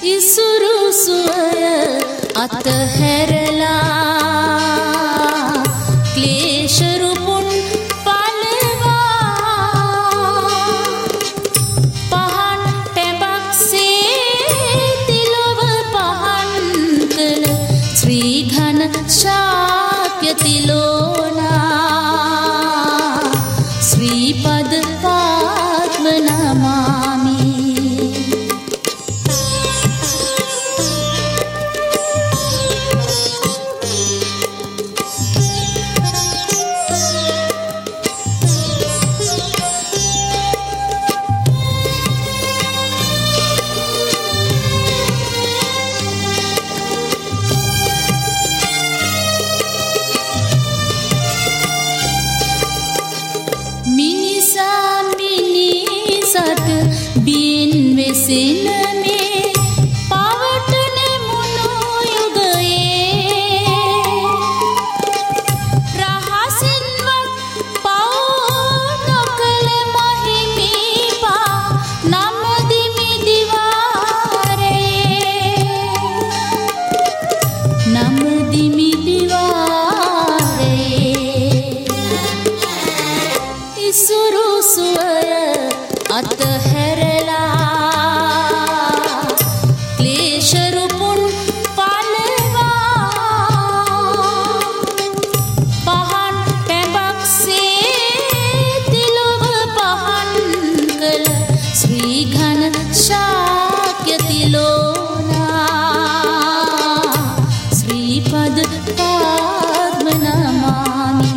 ඉසුරු සුවය අතහැරලා ක්ලේශ රුපුන් පලවා පහන් ටැඹක්සේ තිලොව පහන් කළ ශ්‍රී ඝන ශාක්‍ය තිලෝනා ශ්‍රී පද පාත්ම නමාමි. බින් වෙසෙන මේ පවටන මුණු යුගයේ රහසින්වත් පව් නොකළ මහිමීපා නමදිමි දිවාරයේ නමදිමි දිවාරයේ ඉසුරු සුවය අතහැරලා ක්ලේශ රුපුන් පලවා පහන් ටැඹක්සේ තිලොව පහන් කළ ශ්‍රී ඝන ශාක්‍ය තිලෝනා ශ්‍රී පද පාත්ම නමාමි.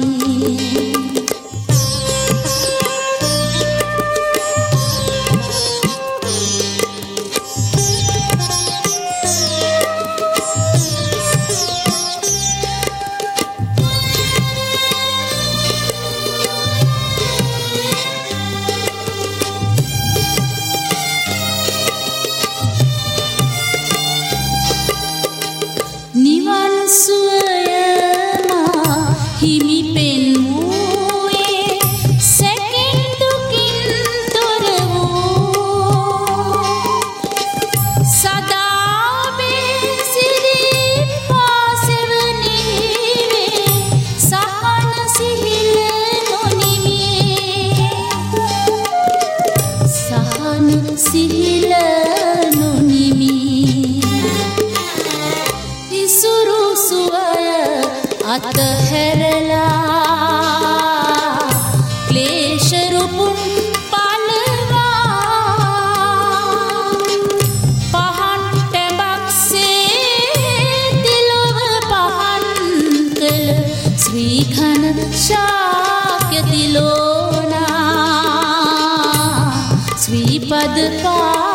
නිවන් සුවය මා හිමි පෙන්වූයේ සැකින් දුකින් තොර වූ සදා වේ සිරිපා සෙවණිවේ සහන සිහිල නොනිමි සහන සිහිල නොනිමි ඉසුරු සුවය අතහැරලා ක්ලේශ රුපුන් පලවා පහන් ටැඹක්සේ තිලොව පහන් කළ ශ්‍රී ඝන ශාක්‍ය තිලෝනා ශ්‍රී පද පා